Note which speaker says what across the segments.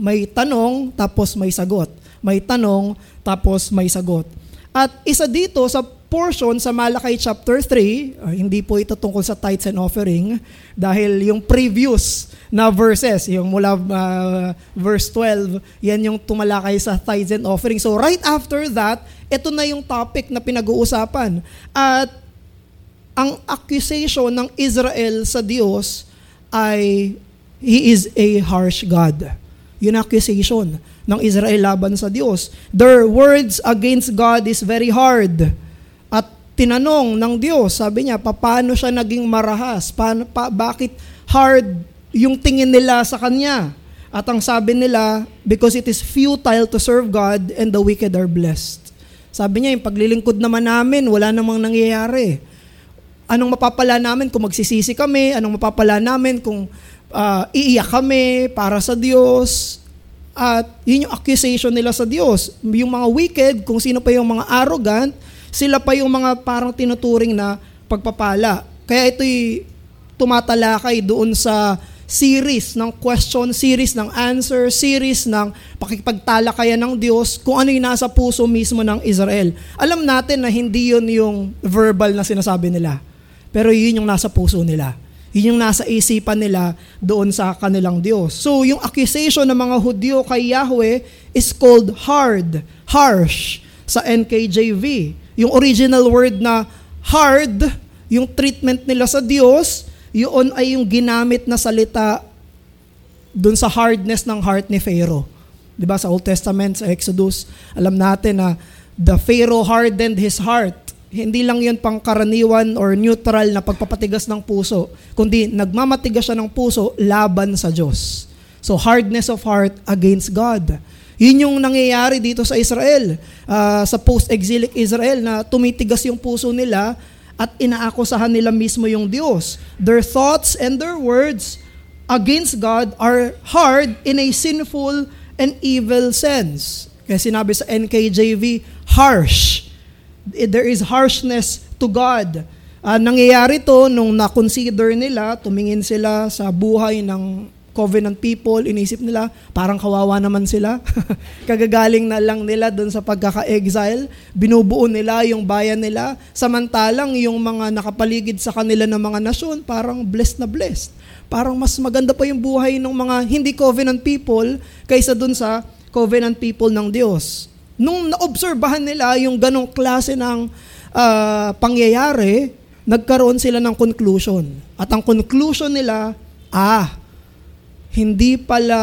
Speaker 1: May tanong, tapos may sagot. May tanong, tapos may sagot. At isa dito sa portion sa Malakay chapter 3, hindi po ito tungkol sa tithes and offering, dahil yung previous na verses, yung mula verse 12, yan yung tumalakay sa tithes and offering. So right after that, ito na yung topic na pinag-uusapan. At ang accusation ng Israel sa Diyos ay, He is a harsh God. Yun ang accusation ng Israel laban sa Diyos. Their words against God is very hard. At tinanong ng Diyos, sabi niya, paano siya naging marahas? Bakit hard yung tingin nila sa Kanya? At ang sabi nila, because it is futile to serve God and the wicked are blessed. Sabi niya, yung paglilingkod naman namin, wala namang nangyayari. Anong mapapala namin kung magsisisi kami? Anong mapapala namin kung iiyak kami para sa Diyos? At yun yung accusation nila sa Diyos. Yung mga wicked, kung sino pa yung mga arrogant, sila pa yung mga parang tinuturing na pagpapala. Kaya ito'y tumatalakay doon sa series ng question, series ng answer, series ng pakikipagtalakayan ng Diyos kung ano yung nasa puso mismo ng Israel. Alam natin na hindi yun yung verbal na sinasabi nila, pero yun yung nasa puso nila. Yun yung nasa isipan nila doon sa kanilang Diyos. So yung accusation ng mga Hudyo kay Yahweh is called hard, harsh sa NKJV. Yung original word na hard, yung treatment nila sa Diyos, yun ay yung ginamit na salita dun sa hardness ng heart ni Pharaoh. Diba sa Old Testament, sa Exodus, alam natin na the Pharaoh hardened his heart. Hindi lang yun pangkaraniwan or neutral na pagpapatigas ng puso, kundi nagmamatigas siya ng puso laban sa Diyos. So hardness of heart against God. Yun yung nangyayari dito sa Israel, sa post-exilic Israel, na tumitigas yung puso nila at inaakusahan nila mismo yung Diyos. Their thoughts and their words against God are hard in a sinful and evil sense. Kaya sinabi sa NKJV, harsh. There is harshness to God. Nangyayari to nung na-consider nila, tumingin sila sa buhay ng covenant people, inisip nila, parang kawawa naman sila. Kagagaling na lang nila doon sa pagkaka-exile, binubuo nila yung bayan nila, samantalang yung mga nakapaligid sa kanila ng mga nasyon, parang blessed na blessed. Parang mas maganda pa yung buhay ng mga hindi covenant people kaysa doon sa covenant people ng Diyos. Nung naobserbahan nila yung ganong klase ng pangyayari, nagkaroon sila ng conclusion. At ang conclusion nila, hindi pala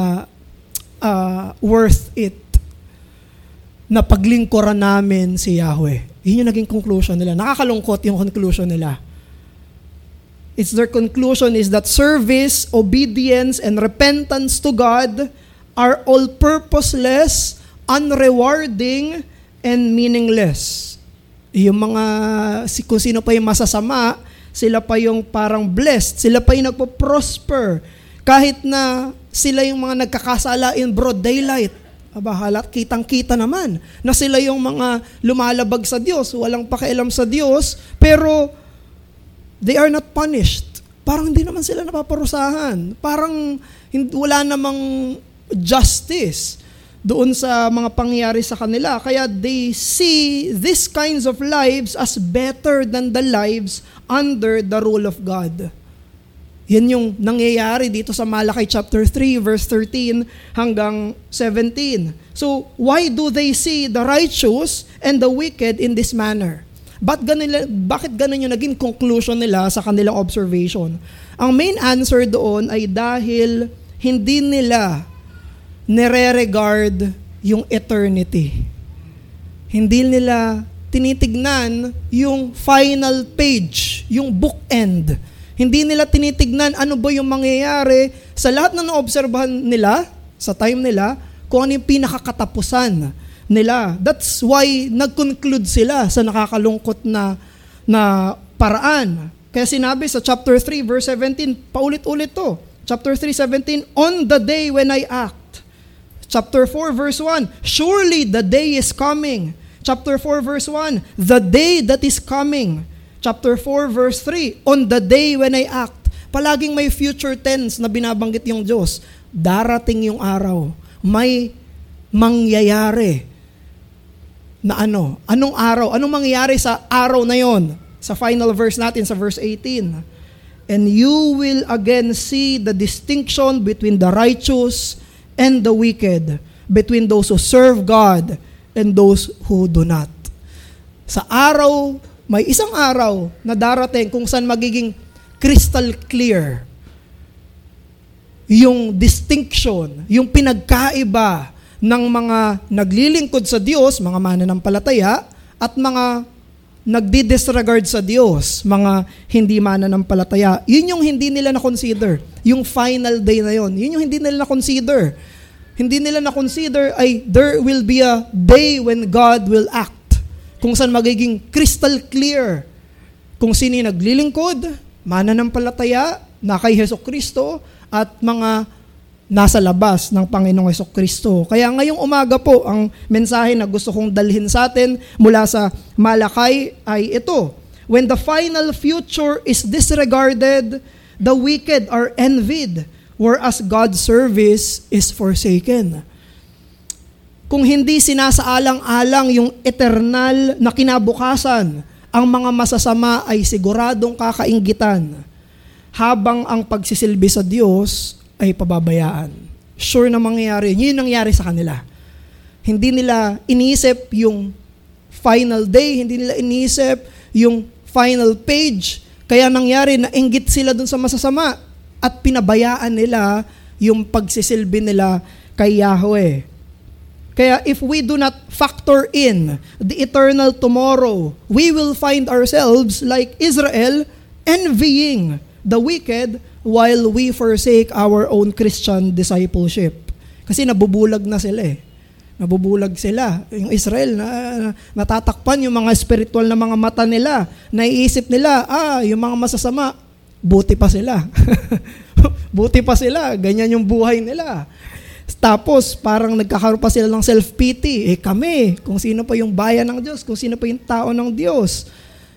Speaker 1: worth it na paglingkuran namin si Yahweh. Yun yung naging conclusion nila. Nakakalungkot yung conclusion nila. Their conclusion is that service, obedience, and repentance to God are all purposeless, unrewarding, and meaningless. Yung mga, kung sino pa yung masasama, sila pa yung parang blessed, sila pa yung nagpo-prosper, kahit na sila yung mga nagkakasala in broad daylight. Halat kitang-kita naman na sila yung mga lumalabag sa Diyos, walang pakialam sa Diyos, pero they are not punished. Parang hindi naman sila napaparusahan. Parang wala namang justice doon sa mga pangyayari sa kanila. Kaya they see these kinds of lives as better than the lives under the rule of God. Yan yung nangyayari dito sa Malakay chapter 3, verse 13 hanggang 17. So, why do they see the righteous and the wicked in this manner? Bakit ganun yung naging conclusion nila sa kanilang observation? Ang main answer doon ay dahil hindi nila nire-regard yung eternity. Hindi nila tinitignan yung final page, yung bookend. Hindi nila tinitignan ano ba yung mangyayari sa lahat na naobserbahan nila, sa time nila, kung ano yung pinakakatapusan nila. That's why nag-conclude sila sa nakakalungkot na paraan. Kaya sinabi sa chapter 3, verse 17, paulit-ulit to. Chapter 3:17, on the day when I act. Chapter 4, verse 1, surely the day is coming. Chapter 4, verse 1, the day that is coming. Chapter 4, verse 3, on the day when I act. Palaging may future tense na binabanggit yung Diyos. darating yung araw, may mangyayari na ano? Anong araw? Anong mangyayari sa araw na yon? Sa final verse natin, sa verse 18. And you will again see the distinction between the righteous and the wicked, between those who serve God and those who do not. Sa araw, may isang araw na darating kung saan magiging crystal clear yung distinction, yung pinagkaiba ng mga naglilingkod sa Diyos, mga mananampalataya, at mga nagdi-disregard sa Diyos, mga hindi mananampalataya. Yun yung hindi nila na-consider. Yung final day na yun. Yun yung hindi nila na-consider. Hindi nila na-consider ay there will be a day when God will act. Kung saan magiging crystal clear kung sino yung naglilingkod, mananampalataya, na kay Hesukristo, at mga nasa labas ng Panginoong Hesukristo. Kaya ngayong umaga po, ang mensahe na gusto kong dalhin sa atin mula sa Malakay ay ito. When the final future is disregarded, the wicked are envied, whereas God's service is forsaken. Kung hindi sinasaalang-alang yung eternal na kinabukasan, ang mga masasama ay siguradong kakainggitan, habang ang pagsisilbi sa Diyos ay pababayaan. Sure na mangyayari. Yun yung nangyari sa kanila. Hindi nila iniisip yung final day, hindi nila iniisip yung final page. Kaya nangyari na inggit sila dun sa masasama at pinabayaan nila yung pagsisilbi nila kay Yahweh. Kaya if we do not factor in the eternal tomorrow, we will find ourselves like Israel, envying the wicked while we forsake our own Christian discipleship. Kasi nabubulag na sila eh. Nabubulag sila. Yung Israel, natatakpan yung mga spiritual na mga mata nila. Naiisip nila, yung mga masasama, buti pa sila. Buti pa sila. Ganyan yung buhay nila. Tapos, parang nagkakaroon pa sila ng self-pity. Kami, kung sino pa yung bayan ng Diyos, kung sino pa yung tao ng Diyos.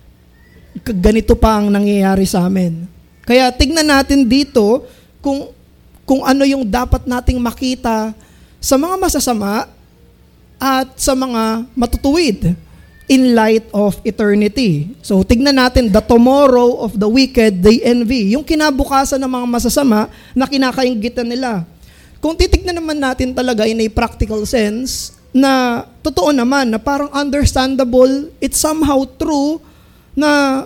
Speaker 1: Ganito pa ang nangyayari sa amin. Kaya tignan natin dito kung ano yung dapat nating makita sa mga masasama at sa mga matutuwid in light of eternity. So tignan natin the tomorrow of the wicked they envy. Yung kinabukasan ng mga masasama na kinakainggitan nila. Kung titignan naman natin talaga in a practical sense, na totoo naman, na parang understandable, it's somehow true na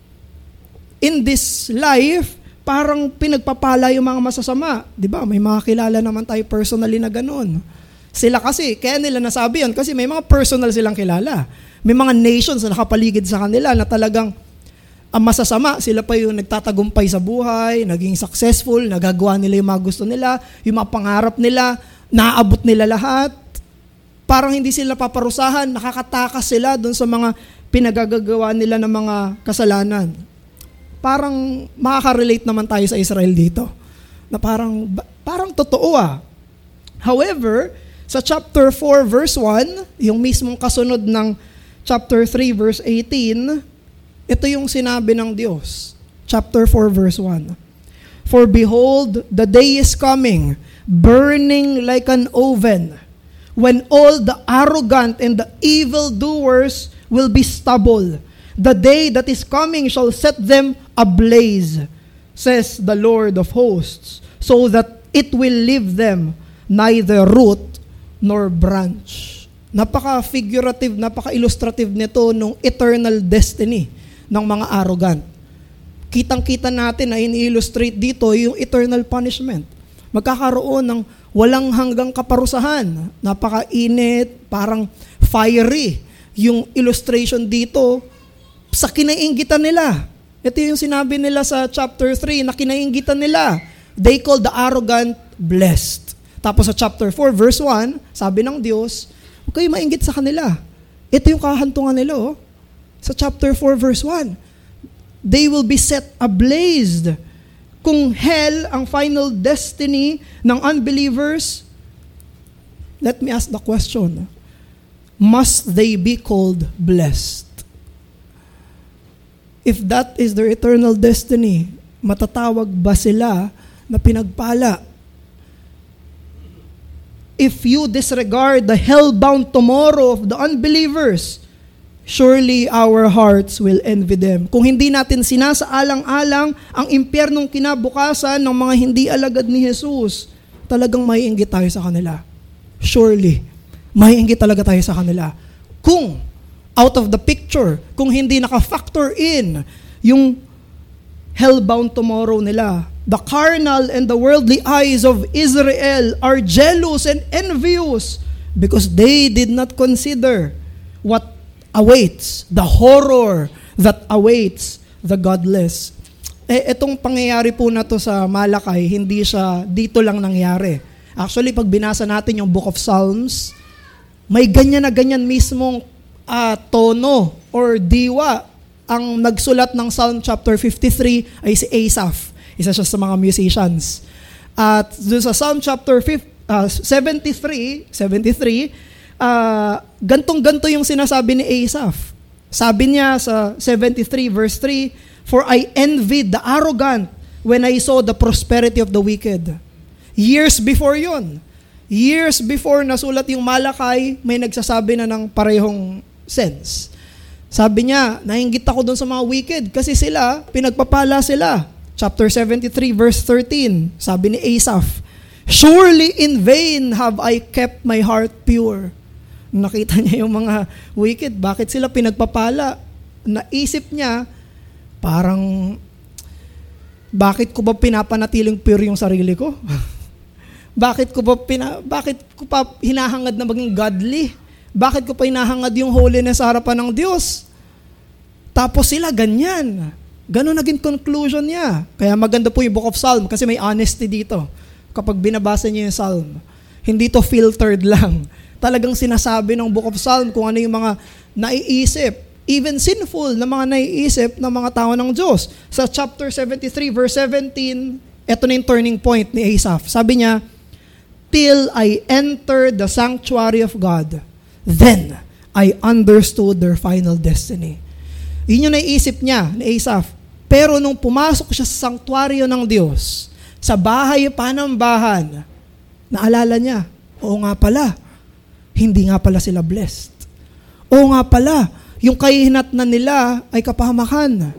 Speaker 1: in this life, parang pinagpapala yung mga masasama. Diba? May mga kilala naman tayo personally na ganun. Sila kasi, kaya nila nasabi yun, kasi may mga personal silang kilala. May mga nations na nakapaligid sa kanila na talagang ang masasama, sila pa yung nagtatagumpay sa buhay, naging successful, nagagawa nila yung mga gusto nila, yung mga pangarap nila, naaabot nila lahat. Parang hindi sila paparusahan, nakakatakas sila dun sa mga pinagagagawa nila ng mga kasalanan. Parang makaka-relate naman tayo sa Israel dito. Na parang totoo However, sa chapter 4 verse 1, yung mismong kasunod ng chapter 3 verse 18, ito yung sinabi ng Diyos. Chapter 4 verse 1. For behold, the day is coming, burning like an oven, when all the arrogant and the evildoers will be stubble. The day that is coming shall set them ablaze, says the Lord of hosts, so that it will leave them neither root nor branch. Napaka-figurative, napaka-illustrative nito nung eternal destiny ng mga arrogant. Kitang-kita natin na ini-illustrate dito yung eternal punishment. Magkakaroon ng walang hanggang kaparusahan. Napaka-init, parang fiery. Yung illustration dito, sa kinainggitan nila. Ito yung sinabi nila sa chapter 3 na kinainggitan nila. They called the arrogant blessed. Tapos sa chapter 4 verse 1, sabi ng Diyos, huwag kayo mainggit sa kanila. Ito yung kahantungan nila. Sa chapter 4 verse 1, they will be set ablaze. Kung hell ang final destiny ng unbelievers, let me ask the question, must they be called blessed? If that is their eternal destiny, matatawag ba sila na pinagpala? if you disregard the hell-bound tomorrow of the unbelievers, surely our hearts will envy them. Kung hindi natin sinasaalang-alang ang impyernong kinabukasan ng mga hindi alagad ni Jesus, talagang maiinggit tayo sa kanila. Surely, maiinggit talaga tayo sa kanila. Kung out of the picture, kung hindi naka-factor in yung hell-bound tomorrow nila, the carnal and the worldly eyes of Israel are jealous and envious because they did not consider what awaits, the horror that awaits the godless. Itong pangyayari po na to sa Malakay, hindi siya dito lang nangyari. Actually, pag binasa natin yung Book of Psalms, may ganyan na ganyan mismong tono or diwa. Ang nagsulat ng Psalm chapter 53 ay si Asaph. Isa siya sa mga musicians. At doon sa Psalm chapter 73, gantong-ganto yung sinasabi ni Asaph. Sabi niya sa 73 verse 3, "For I envied the arrogant when I saw the prosperity of the wicked." Years before yun. Years before nasulat yung Malakay, may nagsasabi na ng parehong sense. Sabi niya, nainggit ako doon sa mga wicked kasi sila, pinagpapala sila. Chapter 73 verse 13, sabi ni Asaph, "Surely in vain have I kept my heart pure." Nakita niya yung mga wicked, bakit sila pinagpapala? Naisip niya, parang, bakit ko ba pinapanatiling pure yung sarili ko? Bakit ko pa hinahangad na maging godly? Bakit ko pa hinahangad yung holiness sa harapan ng Diyos? Tapos sila ganyan. Ganon naging conclusion niya. Kaya maganda po yung Book of Psalm kasi may honesty dito. Kapag binabasa niyo yung Psalm, hindi to filtered lang. Talagang sinasabi ng Book of Psalm kung ano yung mga naiisip, even sinful na mga naiisip ng mga tao ng Diyos. Sa chapter 73 verse 17, eto na yung turning point ni Asaph. Sabi niya, "Till I entered the sanctuary of God, then I understood their final destiny." Yun yung naiisip niya, ni Asaph. Pero nung pumasok siya sa sanctuaryo ng Diyos, sa bahay panambahan, naalala niya, oo nga pala, hindi nga pala sila blessed. Oo nga pala, yung kahihinatnan nila ay kapahamakan.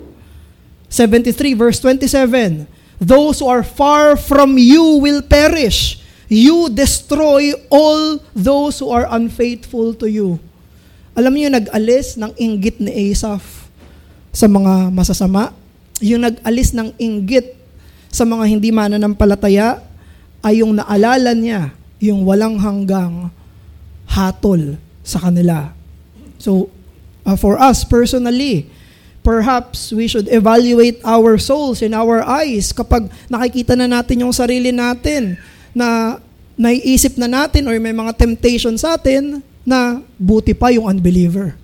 Speaker 1: 73 verse 27, "Those who are far from you will perish. You destroy all those who are unfaithful to you." Alam niyo, nag-alis ng inggit ni Asaph sa mga masasama. Yung nag-alis ng inggit sa mga hindi mananampalataya ay yung naalala niya yung walang hanggang hatol sa kanila. So, for us personally, perhaps we should evaluate our souls and our eyes kapag nakikita na natin yung sarili natin na naiisip na natin or may mga temptation sa atin na buti pa yung unbeliever.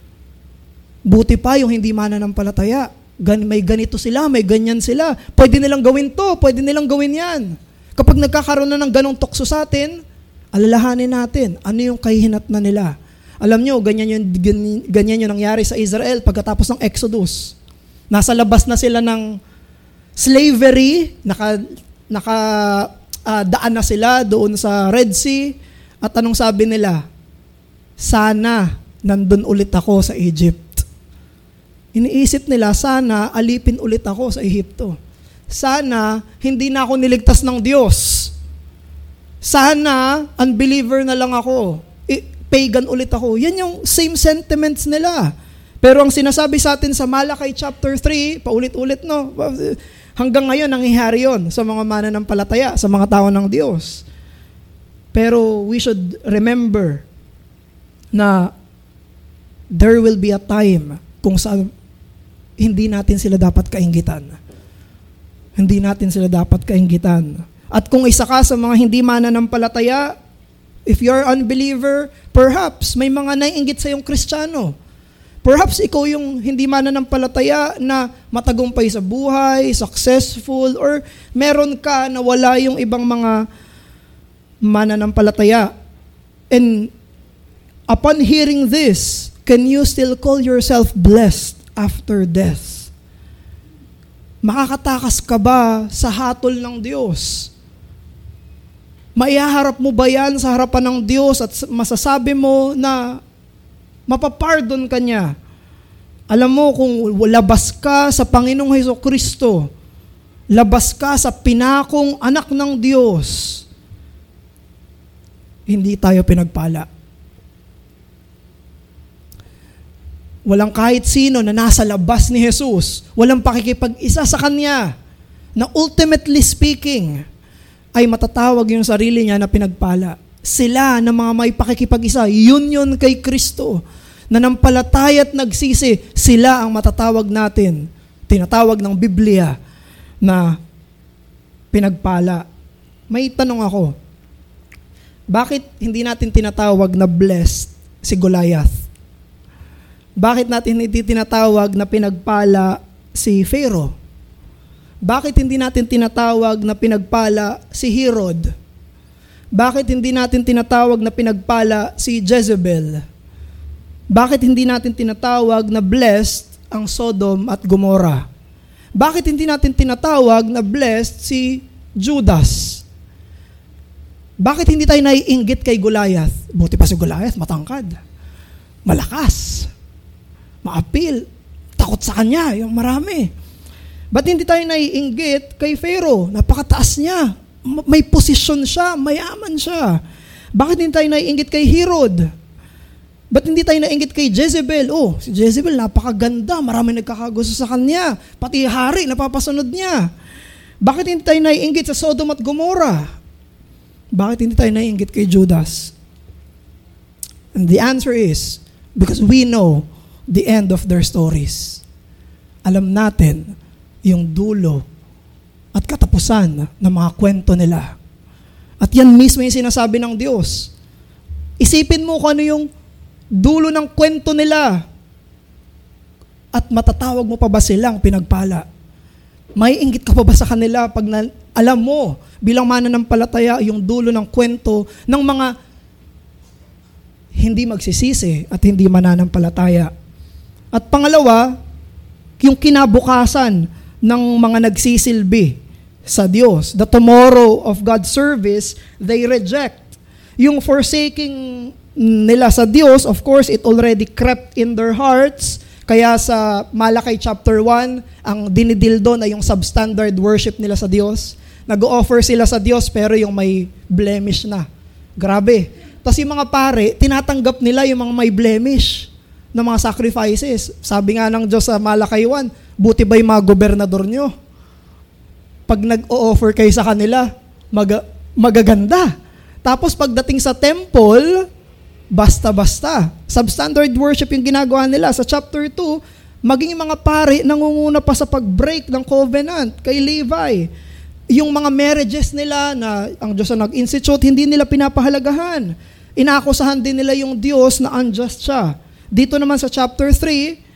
Speaker 1: Buti pa yung hindi mananampalataya. May ganito sila, may ganyan sila. Pwede nilang gawin to, pwede nilang gawin yan. Kapag nagkakaroon na ng ganong tukso sa atin, alalahanin natin, ano yung kahihinatnan nila. Alam nyo, ganyan yung nangyari sa Israel pagkatapos ng Exodus. Nasa labas na sila ng slavery, daan na sila doon sa Red Sea, at anong sabi nila? Sana nandun ulit ako sa Egypt. Iniisip nila, sana alipin ulit ako sa Ehipto. Sana hindi na ako niligtas ng Diyos. Sana unbeliever na lang ako. Pagan ulit ako. Yan yung same sentiments nila. Pero ang sinasabi sa atin sa Malakay chapter 3, paulit-ulit, no? Hanggang ngayon, nangyayari yun sa mga mananampalataya, sa mga tao ng Diyos. Pero we should remember na there will be a time kung saan hindi natin sila dapat kainggitan. Hindi natin sila dapat kainggitan. At kung isa ka sa mga hindi mananampalataya, if you're unbeliever, perhaps may mga naiinggit sa iyong Kristiyano. Perhaps ikaw yung hindi mananampalataya na matagumpay sa buhay, successful, or meron ka na wala yung ibang mga mananampalataya. And upon hearing this, can you still call yourself blessed after death? Makakatakas ka ba sa hatol ng Diyos? Maihaharap mo ba yan sa harapan ng Diyos at masasabi mo na mapapardon ka niya? Alam mo, kung labas ka sa Panginoong Hesukristo, labas ka sa pinakong anak ng Diyos, hindi tayo pinagpala. Walang kahit sino na nasa labas ni Jesus, walang pakikipag-isa sa Kanya, na ultimately speaking, ay matatawag yung sarili niya na pinagpala. Sila na mga may pakikipag-isa, yun kay Kristo, nanampalataya at nagsisi, sila ang matatawag natin, tinatawag ng Biblia, na pinagpala. May tanong ako, bakit hindi natin tinatawag na blessed si Goliath? Bakit natin hindi tinatawag na pinagpala si Pharaoh? Bakit hindi natin tinatawag na pinagpala si Herod? Bakit hindi natin tinatawag na pinagpala si Jezebel? Bakit hindi natin tinatawag na blessed ang Sodom at Gomorrah? Bakit hindi natin tinatawag na blessed si Judas? Bakit hindi tayo naiinggit kay Goliath? Buti pa si Goliath, matangkad, malakas, maapil, takot sa kanya, yung marami. Ba't hindi tayo naiinggit kay Pharaoh? Napakataas niya, may posisyon siya, mayaman siya. Bakit hindi tayo naiinggit kay Herod? Ba't hindi tayo naiinggit kay Jezebel? Oh, si Jezebel napakaganda, marami nagkakagusto sa kanya, pati hari napapasunod niya. Bakit hindi tayo naiinggit sa Sodom at Gomorrah? Bakit hindi tayo naiinggit kay Judas? And the answer is, because we know the end of their stories. Alam natin yung dulo at katapusan ng mga kwento nila. At yan mismo yung sinasabi ng Diyos. Isipin mo kung ano yung dulo ng kwento nila at matatawag mo pa ba silang pinagpala? May inggit ka pa ba sa kanila pag alam mo bilang mananampalataya yung dulo ng kwento ng mga hindi magsisisi at hindi mananampalataya? At pangalawa, yung kinabukasan ng mga nagsisilbi sa Diyos. The tomorrow of God's service, they reject. Yung forsaking nila sa Diyos, of course, it already crept in their hearts. Kaya sa Malakay chapter 1, ang dinidil doon ay yung substandard worship nila sa Diyos. Nag-o-offer sila sa Diyos pero yung may blemish na. Grabe. Tapos yung mga pare, tinatanggap nila yung mga may blemish ng mga sacrifices. Sabi nga ng Diyos sa Malakay 1, buti ba yung mga gobernador nyo? Pag nag-o-offer kayo sa kanila, magaganda. Tapos pagdating sa temple, basta-basta. Substandard worship yung ginagawa nila. Sa chapter 2, maging mga pare nangunguna pa sa pag-break ng covenant kay Levi. Yung mga marriages nila na ang Diyos na nag-institute, hindi nila pinapahalagahan. Inaakusahan din nila yung Diyos na unjust siya. Dito naman sa chapter 3,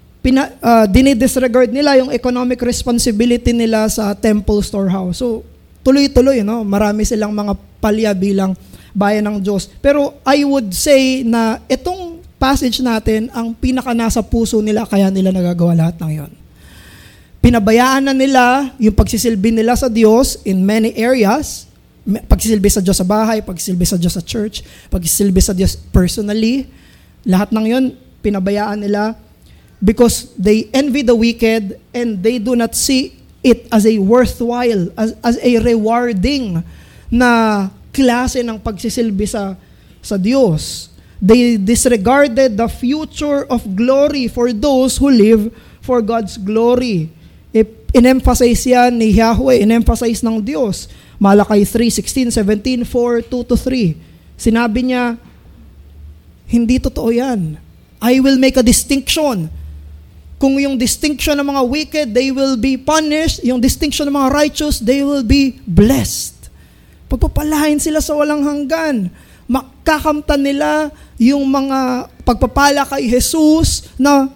Speaker 1: dinidisregard nila yung economic responsibility nila sa temple storehouse. So, tuloy-tuloy, no? Marami silang mga palya bilang bayan ng Diyos. Pero I would say na itong passage natin ang pinaka nasa puso nila kaya nila nagagawa lahat ng yon. Pinabayaan na nila yung pagsisilbi nila sa Diyos in many areas. Pagsisilbi sa Diyos sa bahay, pagsisilbi sa Diyos sa church, pagsisilbi sa Diyos personally. Lahat ng yon pinabayaan nila because they envy the wicked and they do not see it as a worthwhile, as a rewarding na klase ng pagsisilbi sa Diyos. They disregarded the future of glory for those who live for God's glory. In-emphasize yan ni Yahweh, in-emphasize ng Diyos. Malakay 3:16, 17, 4, 2-3. Sinabi niya, hindi totoo yan. I will make a distinction. Kung yung distinction ng mga wicked, they will be punished. Yung distinction ng mga righteous, they will be blessed. Pagpapalain sila sa walang hanggan. Makakamtan nila yung mga pagpapala kay Jesus na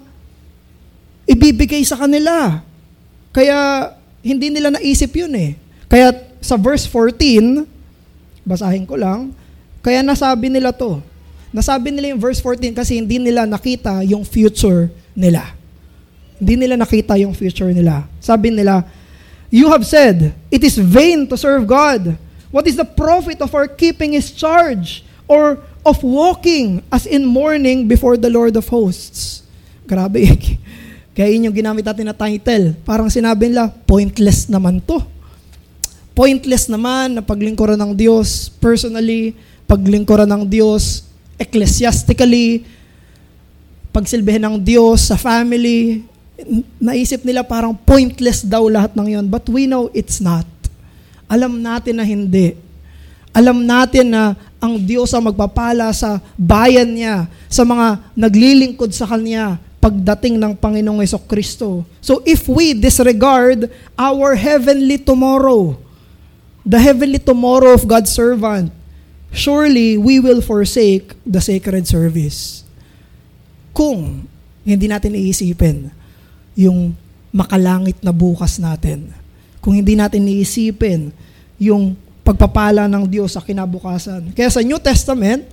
Speaker 1: ibibigay sa kanila. Kaya hindi nila naisip yun eh. Kaya sa verse 14, basahin ko lang, kaya nasabi nila to. Nasabi nila yung verse 14 kasi hindi nila nakita yung future nila. Hindi nila nakita yung future nila. Sabi nila, you have said, it is vain to serve God. What is the profit of our keeping His charge? Or of walking as in mourning before the Lord of hosts? Grabe. Kaya yun yung ginamit natin na title. Parang sinabi nila, pointless naman to. Pointless naman na paglingkuran ng Diyos personally, paglingkuran ng Diyos ecclesiastically, pagsilbihin ng Diyos sa family. Naisip nila parang pointless daw lahat ng yon. But we know it's not. Alam natin na hindi. Alam natin na ang Diyos ang magpapala sa bayan niya, sa mga naglilingkod sa Kanya pagdating ng Panginoong Hesukristo. So if we disregard our heavenly tomorrow, the heavenly tomorrow of God's servant, surely we will forsake the sacred service. Kung hindi natin iisipin yung makalangit na bukas natin, kung hindi natin iisipin yung pagpapala ng Diyos sa kinabukasan. Kaya sa New Testament,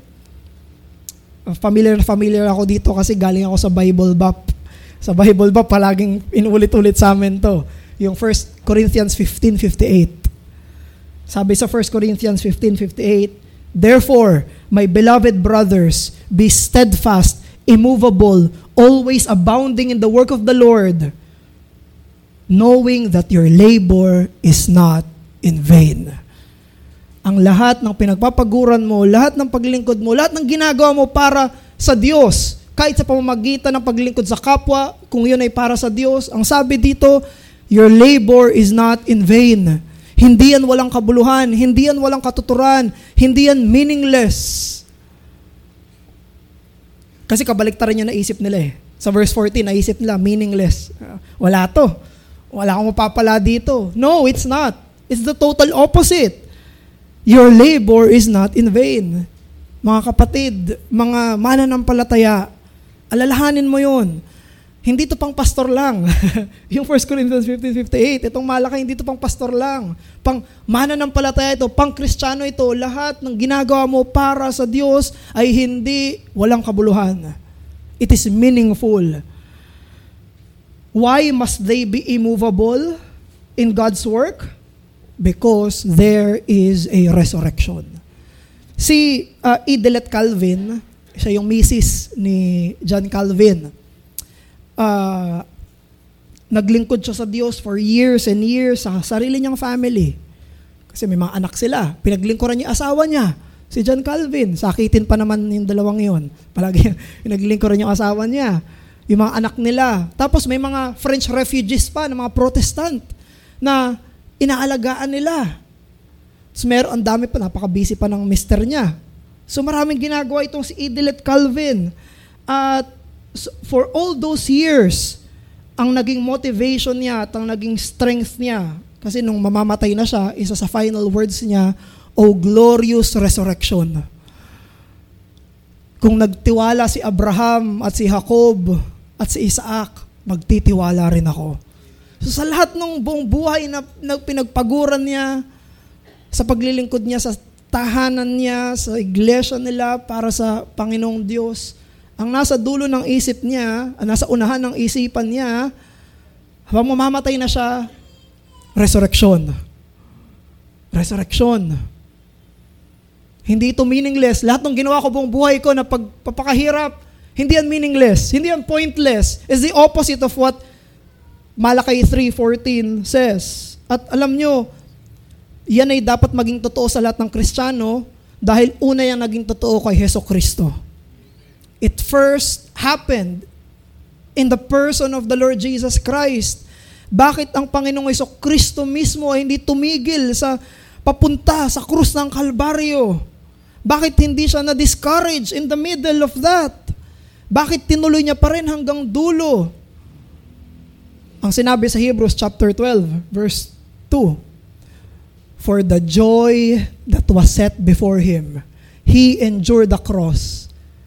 Speaker 1: familiar ako dito kasi galing ako sa Bible Bap. Sa Bible Bap, palaging inulit-ulit sa amin to. Yung 1 Corinthians 15:58. Sabi sa 1 Corinthians 15:58, therefore, my beloved brothers, be steadfast, immovable, always abounding in the work of the Lord, knowing that your labor is not in vain. Ang lahat ng pinagpapaguran mo, lahat ng paglingkod mo, lahat ng ginagawa mo para sa Diyos, kahit sa pamamagitan ng paglingkod sa kapwa, kung yun ay para sa Diyos, ang sabi dito, your labor is not in vain. Hindi yan walang kabuluhan, hindi yan walang katuturan, hindi yan meaningless. Kasi kabaliktaran yung naisip nila eh. Sa verse 14, naisip nila, meaningless. Wala to. Wala akong mapapala dito. No, it's not. It's the total opposite. Your labor is not in vain. Mga kapatid, mga mananampalataya, alalahanin mo yun. Hindi to pang pastor lang. Yung 1 Corinthians 15:58, itong malaki, hindi to pang pastor lang. Pang mananampalataya ito, pang Kristiyano ito, lahat ng ginagawa mo para sa Diyos ay hindi walang kabuluhan. It is meaningful. Why must they be immovable in God's work? Because there is a resurrection. Si Edelet Calvin, siya yung misis ni John Calvin, naglingkod siya sa Diyos for years and years sa sarili niyang family. Kasi may mga anak sila. Pinaglingkuran niya asawa niya, si John Calvin. Sakitin pa naman yung dalawang yon. Palagi pinaglingkuran yung asawa niya. Yung mga anak nila. Tapos may mga French refugees pa, ng mga Protestant, na inaalagaan nila. So ang dami pa, napaka-busy pa ng mister niya. So maraming ginagawa itong si Edelet Calvin. At for all those years, ang naging motivation niya at ang naging strength niya, kasi nung mamamatay na siya, isa sa final words niya, "O glorious resurrection." Kung nagtiwala si Abraham at si Jacob at si Isaac, magtitiwala rin ako. So sa lahat ng buong buhay na pinagpaguran niya, sa paglilingkod niya sa tahanan niya, sa iglesia nila para sa Panginoong Diyos, ang nasa dulo ng isip niya, nasa unahan ng isipan niya, habang mamamatay na siya, resurrection. Resurrection. Hindi ito meaningless. Lahat ng ginawa ko buong buhay ko na pagpapakahirap, hindi yan meaningless. Hindi yan pointless. It's the opposite of what Malakay 3:14 says. At alam nyo, yan ay dapat maging totoo sa lahat ng Kristiyano dahil una yan naging totoo kay Hesukristo. It first happened in the person of the Lord Jesus Christ. Bakit ang Panginoong Hesukristo mismo ay hindi tumigil sa papunta sa krus ng Kalbaryo? Bakit hindi siya na-discourage in the middle of that? Bakit tinuloy niya pa rin hanggang dulo? Ang sinabi sa Hebrews chapter 12, verse 2, for the joy that was set before him, he endured the cross.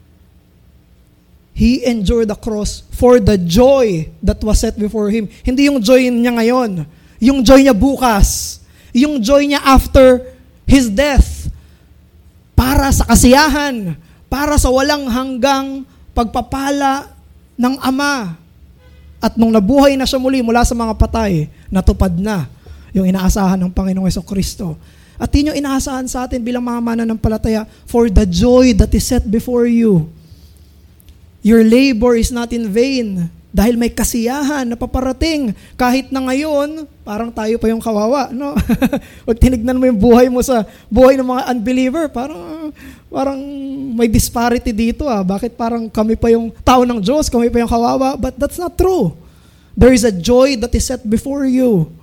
Speaker 1: He endured the cross for the joy that was set before him. Hindi yung joy niya ngayon. Yung joy niya bukas. Yung joy niya after his death. Para sa kasiyahan. Para sa walang hanggang pagpapala ng Ama. At nung nabuhay na siya muli mula sa mga patay, natupad na yung inaasahan ng Panginoong Hesukristo. At yun yung inaasahan sa atin bilang mga mananampalataya, for the joy that is set before you. Your labor is not in vain. Dahil may kasiyahan na paparating. Kahit na ngayon, parang tayo pa yung kawawa, no? Pag tinignan mo yung buhay mo sa buhay ng mga unbeliever, parang may disparity dito. Bakit parang kami pa yung tao ng Diyos, kami pa yung kawawa? But that's not true. There is a joy that is set before you.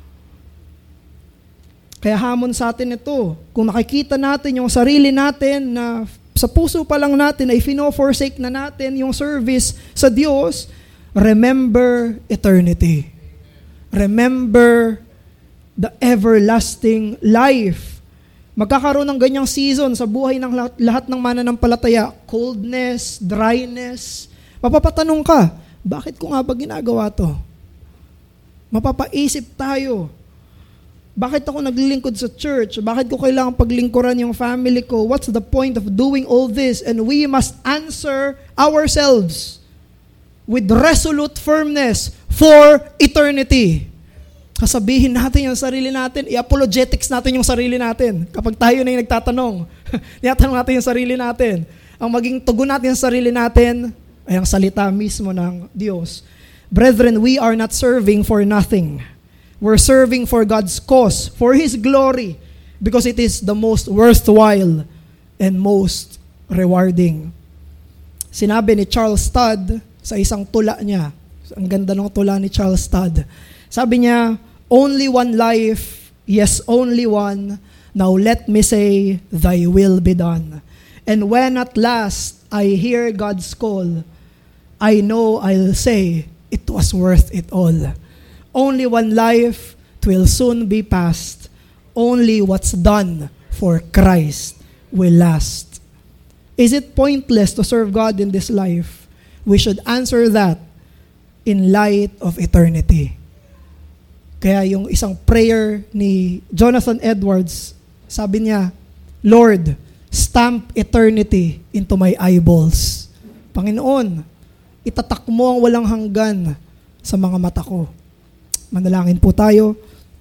Speaker 1: Kaya hamon sa atin ito. Kung nakikita natin yung sarili natin na sa puso pa lang natin ay fino-forsake na natin yung service sa Diyos, remember eternity. Remember the everlasting life. Magkakaroon ng ganyang season sa buhay ng lahat ng mananampalataya. Coldness, dryness. Mapapatanong ka, bakit ko nga ba ginagawa to? Mapapaisip tayo. Bakit ako naglilingkod sa church? Bakit ko kailangan paglingkuran yung family ko? What's the point of doing all this? And we must answer ourselves with resolute firmness for eternity. Kasabihin natin yung sarili natin, i-apologetics natin yung sarili natin. Kapag tayo na yung nagtatanong, tinatanong natin yung sarili natin. Ang maging tugon natin sa sarili natin ay ang salita mismo ng Diyos. Brethren, we are not serving for nothing. We're serving for God's cause, for His glory, because it is the most worthwhile and most rewarding. Sinabi ni Charles Todd sa isang tula niya, ang ganda ng tula ni Charles Todd, sabi niya, only one life, yes, only one, now let me say, thy will be done. And when at last I hear God's call, I know I'll say, it was worth it all. Only one life, 'twill soon be past. Only what's done for Christ will last. Is it pointless to serve God in this life? We should answer that in light of eternity. Kaya yung isang prayer ni Jonathan Edwards, sabi niya, Lord, stamp eternity into my eyeballs. Panginoon, itatak mo ang walang hanggan sa mga mata ko. Manalangin po tayo.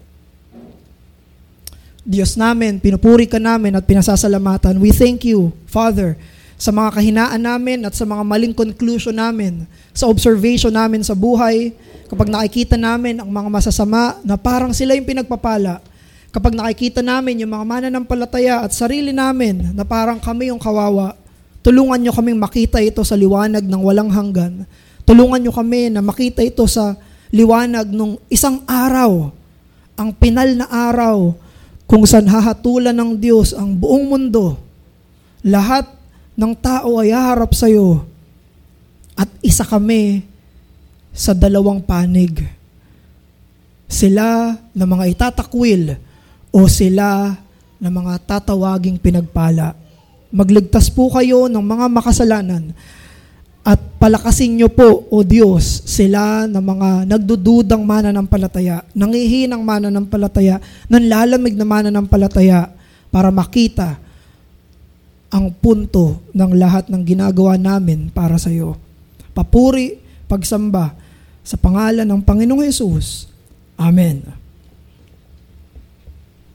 Speaker 1: Diyos namin, pinupuri ka namin at pinasasalamatan. We thank you, Father, sa mga kahinaan namin at sa mga maling conclusion namin, sa observation namin sa buhay, kapag nakikita namin ang mga masasama na parang sila yung pinagpapala, kapag nakikita namin yung mga mananampalataya at sarili namin na parang kami yung kawawa, tulungan nyo kaming makita ito sa liwanag ng walang hanggan. Tulungan nyo kami na makita ito sa liwanag nung isang araw, ang pinal na araw, kung saan hahatulan ng Diyos ang buong mundo. Lahat ng tao ay haharap sa iyo at isa kami sa dalawang panig. Sila na mga itatakwil o sila na mga tatawaging pinagpala. Magligtas po kayo ng mga makasalanan at palakasin niyo po, O Diyos, sila na mga nagdududang mananampalataya, nangihinang mananampalataya, nanlalamig na mananampalataya para makita ang punto ng lahat ng ginagawa namin para sa iyo. Papuri, pagsamba sa pangalan ng Panginoong Hesus. Amen.